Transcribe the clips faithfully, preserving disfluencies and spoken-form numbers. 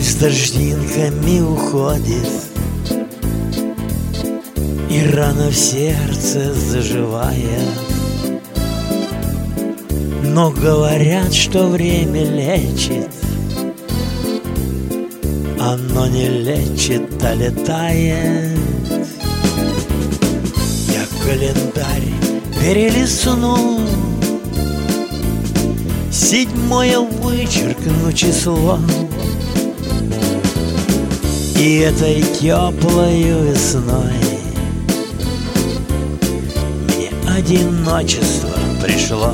Грусть дождинками уходит, и рана в сердце заживает. Но говорят, что время лечит. Оно не лечит, а летает. Я календарь перелистну, седьмое вычеркну число, и этой теплою весной мне одиночество пришло.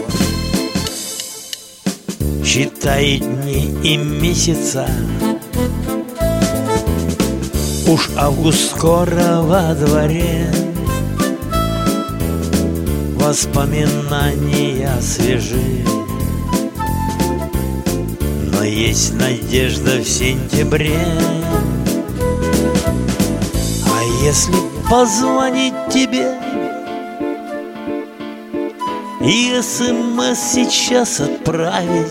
Считай дни и месяца, уж август скоро во дворе. Воспоминания свежи, но есть надежда в сентябре. А если позвонить тебе и СМС сейчас отправить,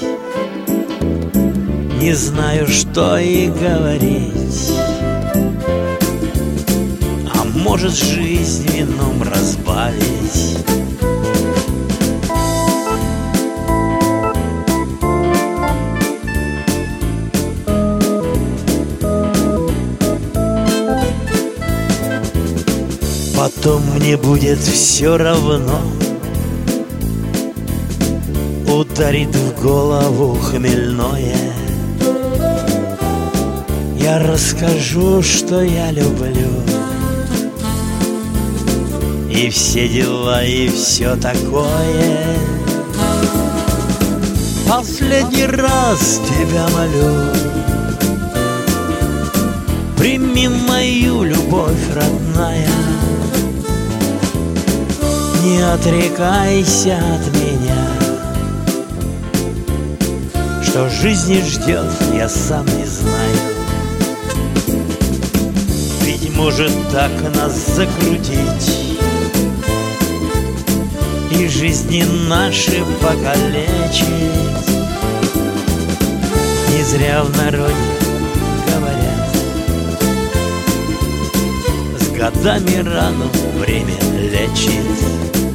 не знаю, что и говорить. А может, жизнь вином разбавить. Потом мне будет все равно, ударит в голову хмельное. Я расскажу, что я люблю, и все дела, и все такое. Последний раз тебя молю, прими мою любовь, родная. Не отрекайся от меня. Что жизни ждет, я сам не знаю. Ведь может так нас закрутить и жизни наши покалечить. Не зря в народе говорят, с годами рану время лечит.